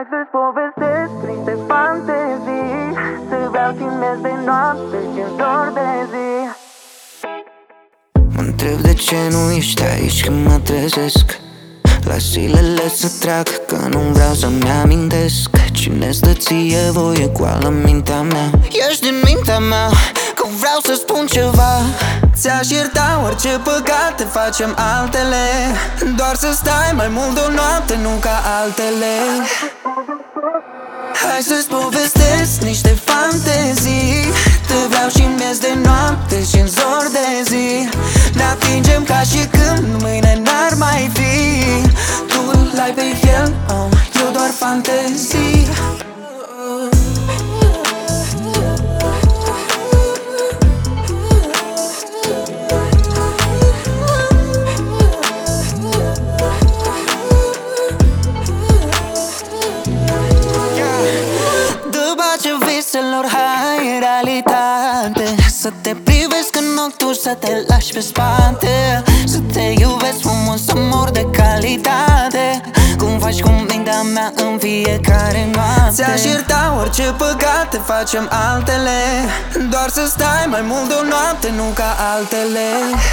Hai să-ți povestesc niște fantezii, să vreau și miez de noapte și în zor de zi. Mă întreb de ce nu ești aici când mă trezesc. Las zilele să treacă, că nu vreau să-mi amintesc. Cine stă ție voie goală mintea mea? Ești din mintea mea, că vreau să spun ceva. Ți-aș ierta orice păcate, facem altele. Doar să stai mai mult de o noapte, nu ca altele. Hai să-ți povestesc niște fantezii. Te vreau și miez de noapte și în zor de zi. Ne atingem ca și când mâine n-ar mai fi. Tu îl ai pe el, eu doar fantezii. Viselor, hai realitate. Să te privesc în ochi tu, să te lași pe spate. Să te iubesc frumos, să mor de calitate. Cum faci cu mintea mea în fiecare noapte. Ți-aș ierta orice păcate, facem altele. Doar să stai mai mult de o noapte, nu ca altele.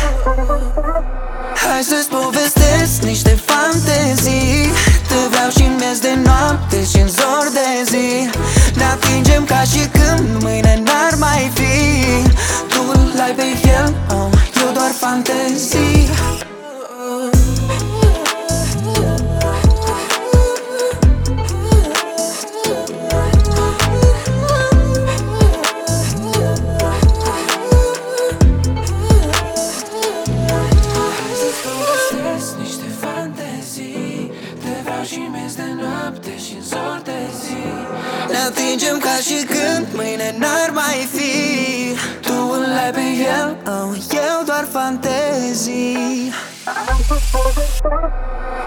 Hai să-ți povestesc niște fantezii. Te vreau și miez de noapte și în zor de zi. Ne atingem ca și când mâine n-ar mai fi. Tu îl ai pe el, eu doar fantezii. Și miez de noapte și în zor de zi. Ne atingem ca și când mâine n-ar mai fi. Tu îl ai pe el, eu doar fantezii.